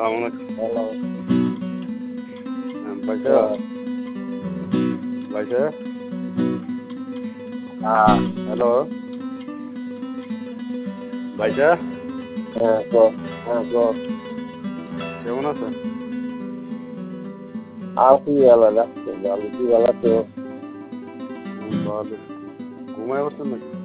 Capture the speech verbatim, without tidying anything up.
আসসালামু আলাইকুম। হ্যালো। হ্যাঁ, ভাইসা হ্যাঁ, ভাইসা হ্যাঁ, হ্যালো ভাইসা হ্যাঁ, বল, হ্যাঁ, বল। কেমন আছে? আছি ভালো লাগছে, ভালো কি ভালো তো। হুম, ভালো। ঘুমায় বসছেন নাকি?